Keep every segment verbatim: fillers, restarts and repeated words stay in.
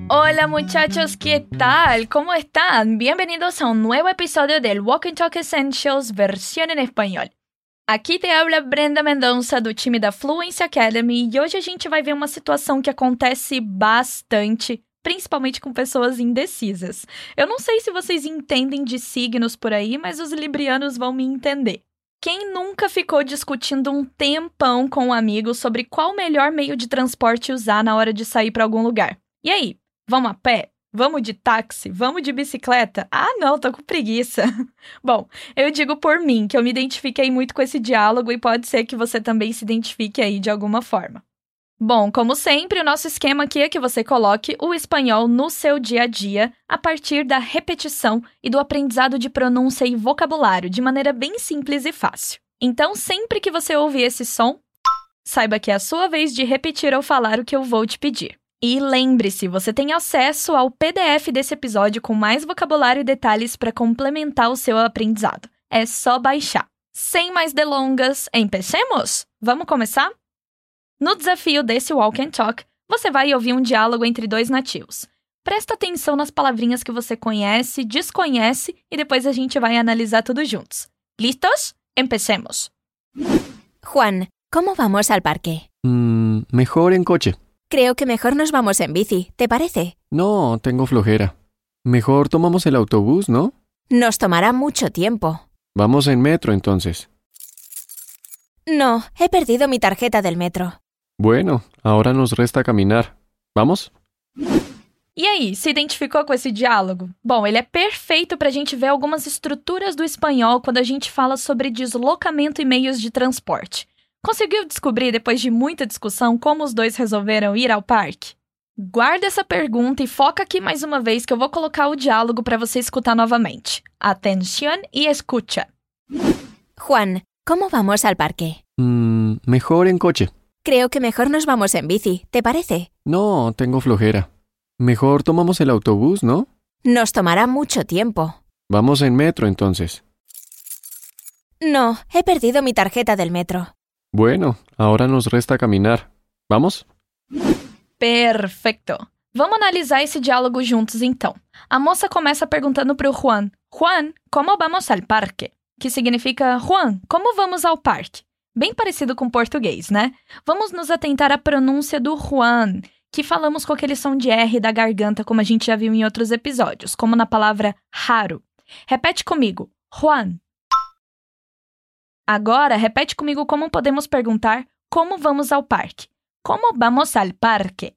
Hola muchachos, ¿qué tal? ¿Cómo están? Bienvenidos a un nuevo episodio del Walk and Talk Essentials versión em espanhol. Aqui te habla Brenda Mendonça do time da Fluency Academy e hoje a gente vai ver uma situação que acontece bastante, principalmente com pessoas indecisas. Eu não sei se vocês entendem de signos por aí, mas os librianos vão me entender. Quem nunca ficou discutindo um tempão com um amigo sobre qual o melhor meio de transporte usar na hora de sair para algum lugar? E aí? Vamos a pé? Vamos de táxi? Vamos de bicicleta? Ah, não, tô com preguiça. Bom, eu digo por mim, que eu me identifiquei muito com esse diálogo e pode ser que você também se identifique aí de alguma forma. Bom, como sempre, o nosso esquema aqui é que você coloque o espanhol no seu dia a dia a partir da repetição e do aprendizado de pronúncia e vocabulário, de maneira bem simples e fácil. Então, sempre que você ouvir esse som, saiba que é a sua vez de repetir ou falar o que eu vou te pedir. E lembre-se, você tem acesso ao P D F desse episódio com mais vocabulário e detalhes para complementar o seu aprendizado. É só baixar. Sem mais delongas, empecemos? Vamos começar? No desafio desse Walk and Talk, você vai ouvir um diálogo entre dois nativos. Presta atenção nas palavrinhas que você conhece, desconhece e depois a gente vai analisar tudo juntos. ¿Listos? Empecemos. Juan, ¿cómo vamos al parque? Mm, mejor en coche. Creo que mejor nos vamos en bici, ¿te parece? No, tengo flojera. Mejor tomamos el autobús, ¿no? Nos tomará mucho tiempo. Vamos en metro, entonces. No, he perdido mi tarjeta del metro. Bueno, ahora nos resta caminar. ¿Vamos? E aí, se identificou com esse diálogo? Bom, ele é perfeito para a gente ver algumas estruturas do espanhol quando a gente fala sobre deslocamento e meios de transporte. Conseguiu descobrir, depois de muita discussão, como os dois resolveram ir ao parque? Guarda essa pergunta e foca aqui mais uma vez que eu vou colocar o diálogo para você escutar novamente. Atención y escucha. Juan, ¿cómo vamos al parque? Mm, mejor en coche. Creo que mejor nos vamos en bici, ¿te parece? No, tengo flojera. Mejor tomamos el autobús, ¿no? Nos tomará mucho tiempo. Vamos en metro, entonces. No, he perdido mi tarjeta del metro. Bueno, ahora nos resta caminar. ¿Vamos? Perfeito. Vamos analisar esse diálogo juntos, então. A moça começa perguntando para o Juan. Juan, como vamos al parque? Que significa, Juan, como vamos ao parque? Bem parecido com português, né? Vamos nos atentar à pronúncia do Juan, que falamos com aquele som de R da garganta, como a gente já viu em outros episódios, como na palavra raro. Repete comigo. Juan. Agora, repete comigo como podemos perguntar como vamos ao parque. Como vamos al parque?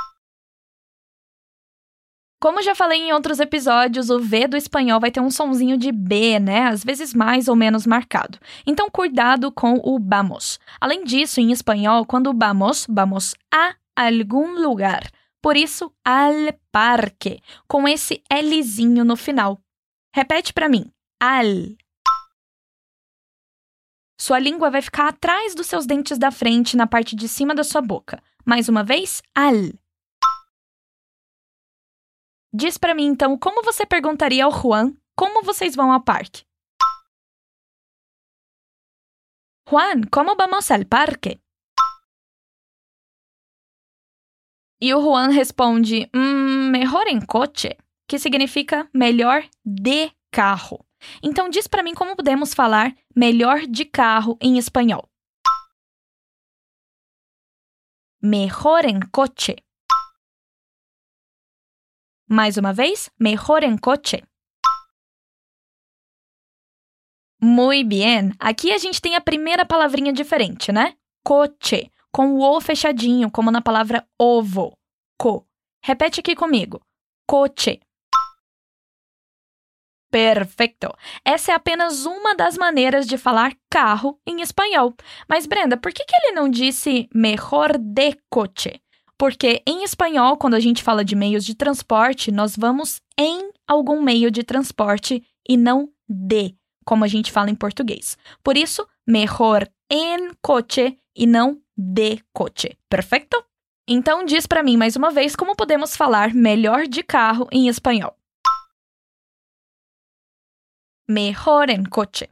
Como já falei em outros episódios, o V do espanhol vai ter um sonzinho de B, né? Às vezes mais ou menos marcado. Então, cuidado com o vamos. Além disso, em espanhol, quando vamos, vamos a algum lugar. Por isso, al parque, com esse Lzinho no final. Repete para mim. Al. Sua língua vai ficar atrás dos seus dentes da frente, na parte de cima da sua boca. Mais uma vez, al. Diz pra mim, então, como você perguntaria ao Juan como vocês vão ao parque? Juan, como vamos al parque? E o Juan responde, hum, mejor en coche, que significa melhor de carro. Então, diz pra mim como podemos falar melhor de carro em espanhol. Mejor en coche. Mais uma vez, mejor en coche. Muy bien. Aqui a gente tem a primeira palavrinha diferente, né? Coche, com o O fechadinho, como na palavra ovo. Co. Repete aqui comigo. Coche. Perfeito! Essa é apenas uma das maneiras de falar carro em espanhol. Mas, Brenda, por que que ele não disse mejor de coche? Porque em espanhol, quando a gente fala de meios de transporte, nós vamos em algum meio de transporte e não de, como a gente fala em português. Por isso, mejor en coche e não de coche. Perfeito? Então, diz para mim mais uma vez como podemos falar melhor de carro em espanhol. Mejor en coche.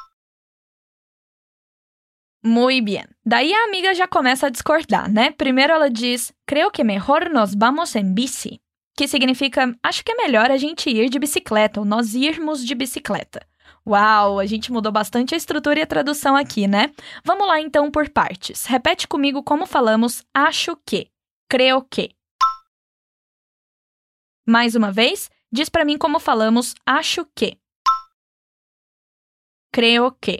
Muy bien. Daí a amiga já começa a discordar, né? Primeiro ela diz, creo que mejor nos vamos en bici. que significa acho que é melhor a gente ir de bicicleta, ou nós irmos de bicicleta. Uau, a gente mudou bastante a estrutura e a tradução aqui, né? Vamos lá então por partes. Repete comigo como falamos acho que, creio que. Mais uma vez, diz para mim como falamos acho que, creio que.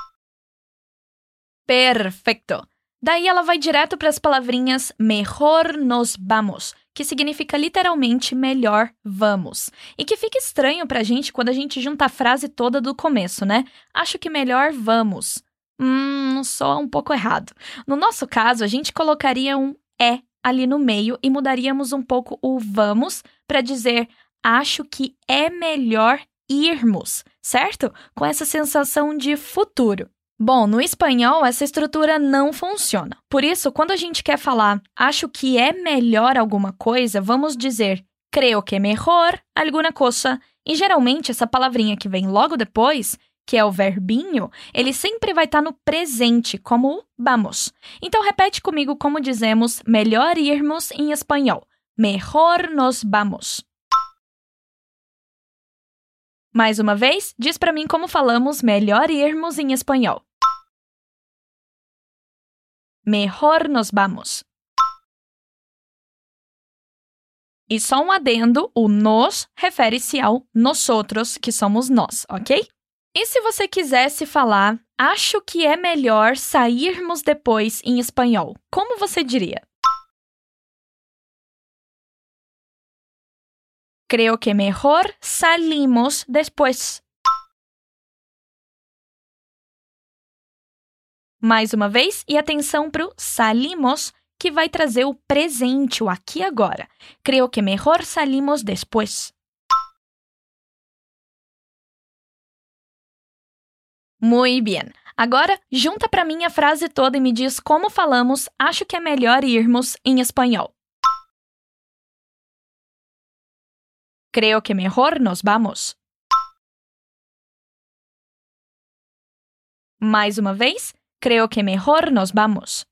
Perfeito! Daí ela vai direto para as palavrinhas mejor nos vamos, que significa literalmente melhor vamos. E que fica estranho pra gente quando a gente junta a frase toda do começo, né? Acho que melhor vamos. Hum, soa um pouco errado. No nosso caso, a gente colocaria um é ali no meio e mudaríamos um pouco o vamos para dizer acho que é melhor irmos, certo? Com essa sensação de futuro. Bom, no espanhol, essa estrutura não funciona. Por isso, quando a gente quer falar acho que é melhor alguma coisa, vamos dizer creo que mejor alguna cosa. E geralmente, essa palavrinha que vem logo depois, que é o verbinho, ele sempre vai estar no presente, como o vamos. Então, repete comigo como dizemos melhor irmos em espanhol. Mejor nos vamos. Mais uma vez, diz para mim como falamos melhor irmos em espanhol. Mejor nos vamos. E só um adendo, o nos refere-se ao nosotros, que somos nós, ok? E se você quisesse falar, acho que é melhor sairmos depois em espanhol, como você diria? Creo que mejor salimos después. Mais uma vez, e atenção para o salimos, que vai trazer o presente, o aqui e agora. Creo que mejor salimos después. Muy bien. Agora, junta para mim a frase toda e me diz como falamos acho que é melhor irmos em espanhol. Creo que mejor nos vamos. Mais uma vez, creo que mejor nos vamos.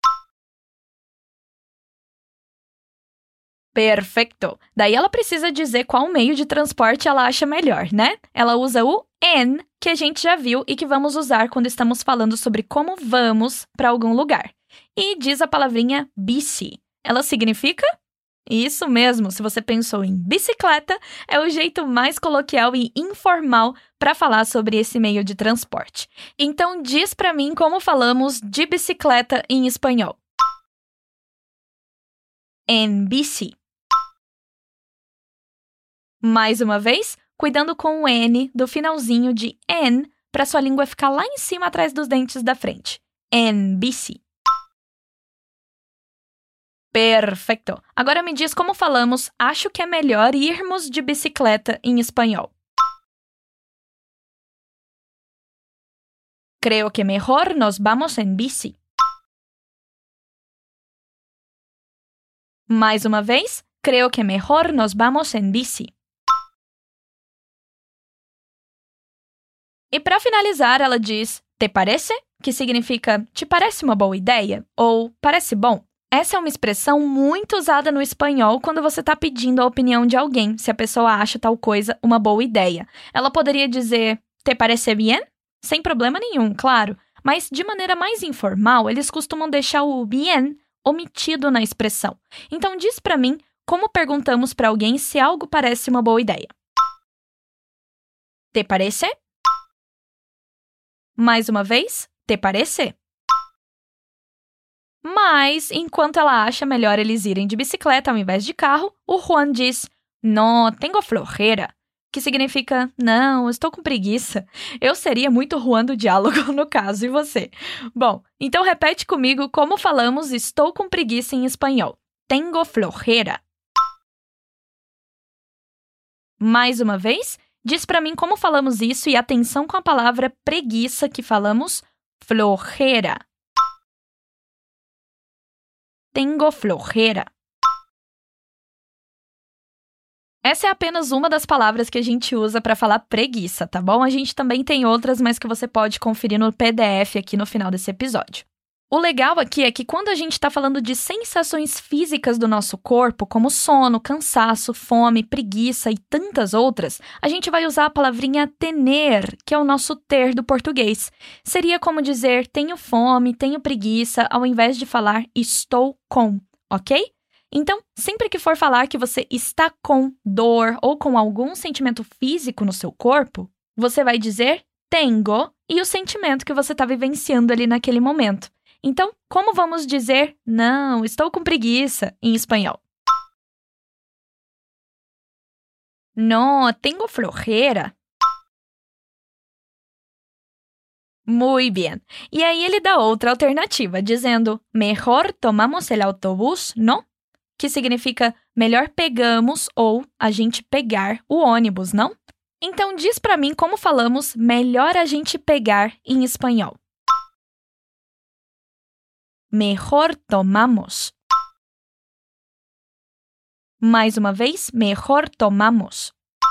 Perfeito! Daí ela precisa dizer qual meio de transporte ela acha melhor, né? Ela usa o en, que a gente já viu e que vamos usar quando estamos falando sobre como vamos para algum lugar. E diz a palavrinha bici. Ela significa? Isso mesmo, se você pensou em bicicleta, é o jeito mais coloquial e informal para falar sobre esse meio de transporte. Então, diz para mim como falamos de bicicleta em espanhol. En bici. Mais uma vez, cuidando com o N do finalzinho de en, para sua língua ficar lá em cima atrás dos dentes da frente. En bici. Perfeito! Agora me diz como falamos acho que é melhor irmos de bicicleta em espanhol. Creo que mejor nos vamos en bici. Mais uma vez, creo que mejor nos vamos en bici. E para finalizar, ela diz, te parece? Que significa, te parece uma boa ideia? Ou parece bom? Essa é uma expressão muito usada no espanhol quando você está pedindo a opinião de alguém, se a pessoa acha tal coisa uma boa ideia. Ela poderia dizer, te parece bien? Sem problema nenhum, claro. Mas, de maneira mais informal, eles costumam deixar o bien omitido na expressão. Então, diz para mim como perguntamos para alguém se algo parece uma boa ideia. Te parece? Mais uma vez, te parece? Mas, enquanto ela acha melhor eles irem de bicicleta ao invés de carro, o Juan diz, no, tengo flojera, que significa, não, estou com preguiça. Eu seria muito Juan do diálogo no caso, e você? Bom, então repete comigo como falamos estou com preguiça em espanhol. Tengo flojera. Mais uma vez, diz para mim como falamos isso e atenção com a palavra preguiça que falamos flojera. Tengo flojera. Essa é apenas uma das palavras que a gente usa para falar preguiça, tá bom? A gente também tem outras, mas que você pode conferir no P D F aqui no final desse episódio. O legal aqui é que quando a gente está falando de sensações físicas do nosso corpo, como sono, cansaço, fome, preguiça e tantas outras, a gente vai usar a palavrinha tener, que é o nosso ter do português. Seria como dizer tenho fome, tenho preguiça, ao invés de falar estou com, ok? Então, sempre que for falar que você está com dor ou com algum sentimento físico no seu corpo, você vai dizer tengo e o sentimento que você está vivenciando ali naquele momento. Então, como vamos dizer não, estou com preguiça em espanhol? No, tengo flojera. Muy bien. E aí ele dá outra alternativa, dizendo mejor tomamos el autobús, ¿no? Que significa melhor pegamos ou a gente pegar o ônibus, não? Então diz pra mim como falamos melhor a gente pegar em espanhol. Mejor tomamos. Mais uma vez, mejor tomamos.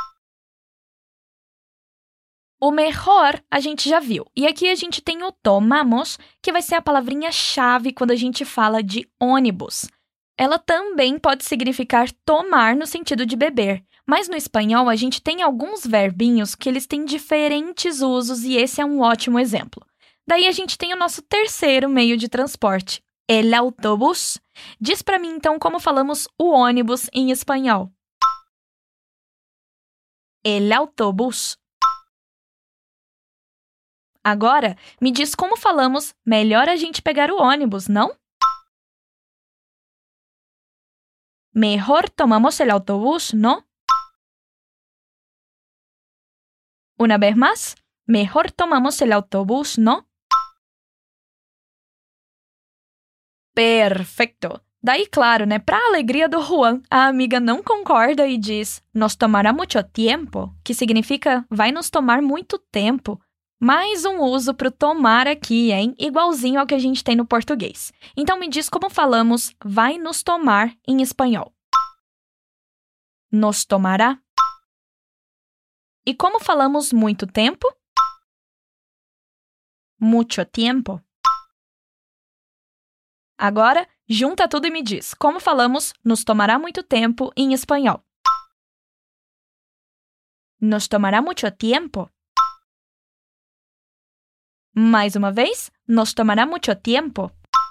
O mejor a gente já viu. E aqui a gente tem o tomamos, que vai ser a palavrinha-chave quando a gente fala de ônibus. Ela também pode significar tomar no sentido de beber. Mas no espanhol a gente tem alguns verbinhos que eles têm diferentes usos e esse é um ótimo exemplo. Daí a gente tem o nosso terceiro meio de transporte, el autobús. Diz pra mim então como falamos o ônibus em espanhol. El autobús. Agora, me diz como falamos melhor a gente pegar o ônibus, não? Mejor tomamos el autobús, ¿no? Una vez más, mejor tomamos el autobús, ¿no? Perfeito! Daí, claro, né, para a alegria do Juan, a amiga não concorda e diz nos tomará mucho tiempo, que significa vai nos tomar muito tempo. Mais um uso para o tomar aqui, hein? Igualzinho ao que a gente tem no português. Então me diz como falamos vai nos tomar em espanhol. Nos tomará. E como falamos muito tempo? Mucho tiempo. Agora, junta tudo e me diz como falamos nos tomará muito tempo em espanhol. Nos tomará mucho tiempo. Mais uma vez, nos tomará mucho tiempo.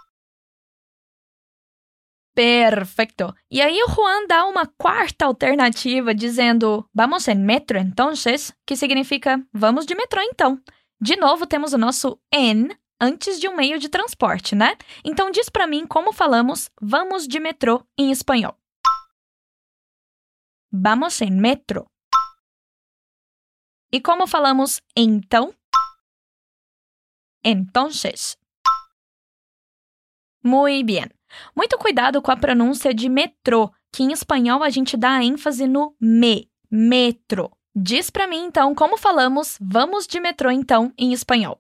Perfeito! E aí o Juan dá uma quarta alternativa dizendo vamos en metro entonces, que significa vamos de metrô então. De novo temos o nosso en antes de um meio de transporte, né? Então diz pra mim como falamos vamos de metrô em espanhol. Vamos en metro. E como falamos então? Entonces. Muy bien. Muito cuidado com a pronúncia de metrô, que em espanhol a gente dá a ênfase no me, metro. Diz pra mim, então, como falamos vamos de metrô, então, em espanhol.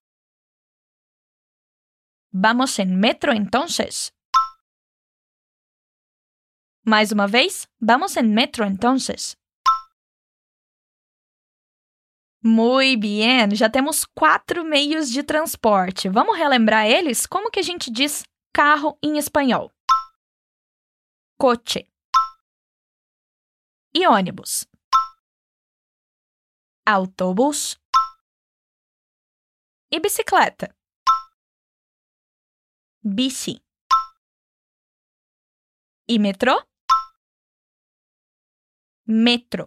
Vamos en metro, entonces. Mais uma vez, vamos en metro, entonces. Muy bien, já temos quatro meios de transporte. Vamos relembrar eles? Como que a gente diz carro em espanhol? Coche. E ônibus? Autobús. E bicicleta? Bici. E metrô? Metro.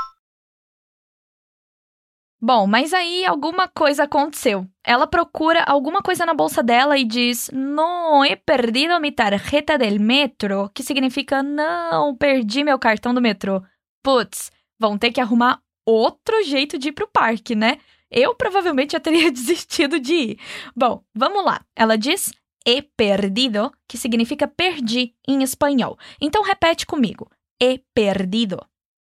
Bom, mas aí alguma coisa aconteceu. Ela procura alguma coisa na bolsa dela e diz no, he perdido mi tarjeta del metro, que significa não, perdi meu cartão do metrô. Putz, vão ter que arrumar outro jeito de ir pro parque, né? Eu provavelmente já teria desistido de ir. Bom, vamos lá. Ela diz he perdido, que significa perdi em espanhol. Então repete comigo. He perdido.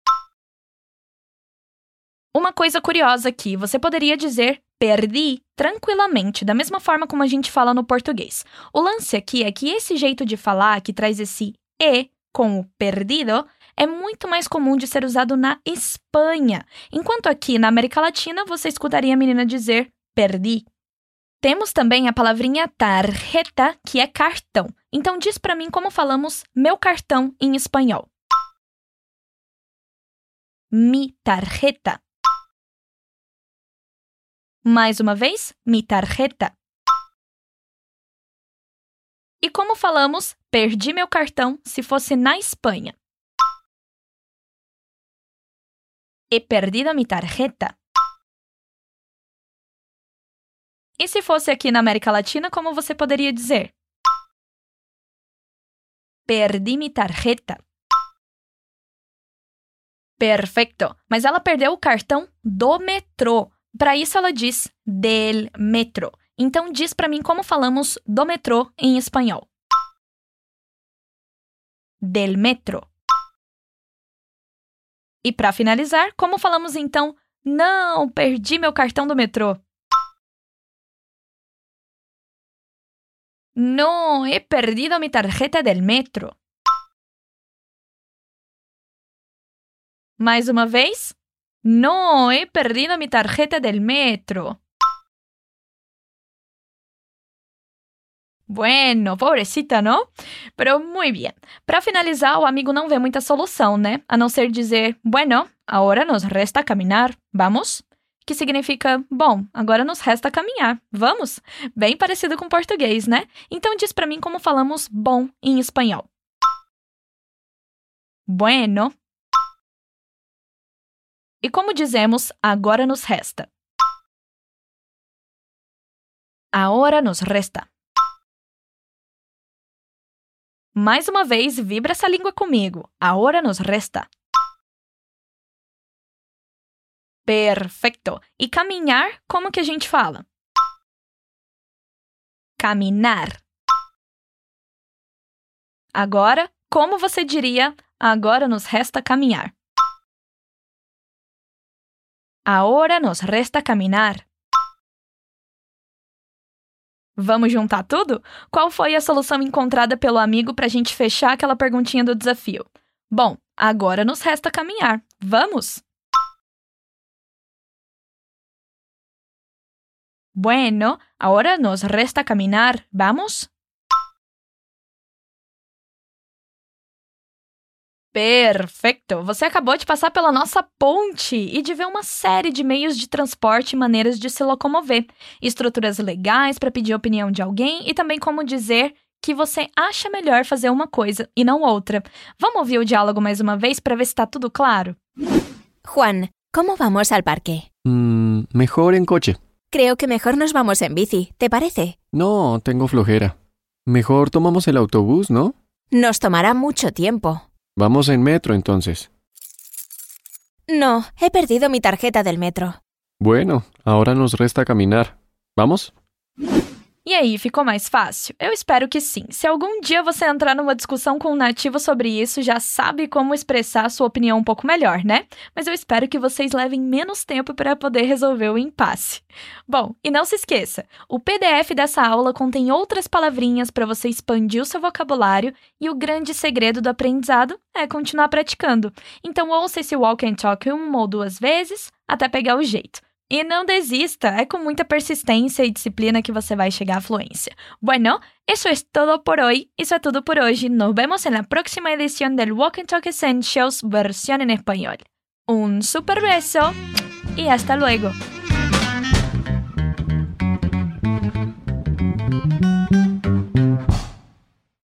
Uma coisa curiosa aqui, você poderia dizer perdi tranquilamente, da mesma forma como a gente fala no português. O lance aqui é que esse jeito de falar, que traz esse e com o perdido, é muito mais comum de ser usado na Espanha, enquanto aqui na América Latina você escutaria a menina dizer perdi. Temos também a palavrinha tarjeta, que é cartão. Então, diz para mim como falamos meu cartão em espanhol. Mi tarjeta. Mais uma vez, mi tarjeta. E como falamos perdi meu cartão se fosse na Espanha? He perdido mi tarjeta. E se fosse aqui na América Latina, como você poderia dizer? Perdi mi tarjeta. Perfeito. Mas ela perdeu o cartão do metrô. Para isso ela diz del metro. Então diz para mim como falamos do metrô em espanhol. Del metro. E para finalizar, como falamos então, não, perdi meu cartão do metrô? No, he perdido mi tarjeta del metro. Mais uma vez. No, he perdido mi tarjeta del metro. Bueno, pobrecita, ¿no? Pero muy bien. Para finalizar, o amigo não vê muita solução, né? A não ser dizer, bueno, ahora nos resta caminar. Vamos? Que significa, bom, agora nos resta caminhar. Vamos? Bem parecido com português, né? Então diz para mim como falamos bom em espanhol. Bueno. E como dizemos, agora nos resta? Ahora nos resta. Mais uma vez, vibra essa língua comigo. Ahora nos resta. Perfeito. E caminhar, como que a gente fala? Caminar. Agora, como você diria, agora nos resta caminhar? Ahora nos resta caminar. Vamos juntar tudo? Qual foi a solução encontrada pelo amigo para a gente fechar aquela perguntinha do desafio? Bom, agora nos resta caminhar. Vamos? Bueno, ahora nos resta caminar. Vamos? Perfeito! Você acabou de passar pela nossa ponte e de ver uma série de meios de transporte e maneiras de se locomover, estruturas legais para pedir a opinião de alguém e também como dizer que você acha melhor fazer uma coisa e não outra. Vamos ouvir o diálogo mais uma vez para ver se está tudo claro? Juan, ¿cómo vamos al parque? Mm, mejor en coche. Creo que mejor nos vamos en bici, ¿te parece? No, tengo flojera. Mejor tomamos el autobús, ¿no? Nos tomará mucho tiempo. Vamos en metro, entonces. No, he perdido mi tarjeta del metro. Bueno, ahora nos resta caminar. ¿Vamos? E aí, ficou mais fácil? Eu espero que sim. Se algum dia você entrar numa discussão com um nativo sobre isso, já sabe como expressar a sua opinião um pouco melhor, né? Mas eu espero que vocês levem menos tempo para poder resolver o impasse. Bom, e não se esqueça, o P D F dessa aula contém outras palavrinhas para você expandir o seu vocabulário e o grande segredo do aprendizado é continuar praticando. Então ouça esse Walk and Talk uma ou duas vezes até pegar o jeito. E não desista, é com muita persistência e disciplina que você vai chegar à fluência. Bueno, eso es todo por hoy. Isso é tudo por hoje. Nos vemos en la próxima edición del Walk and Talk Essentials versión en español. Un super beso y hasta luego.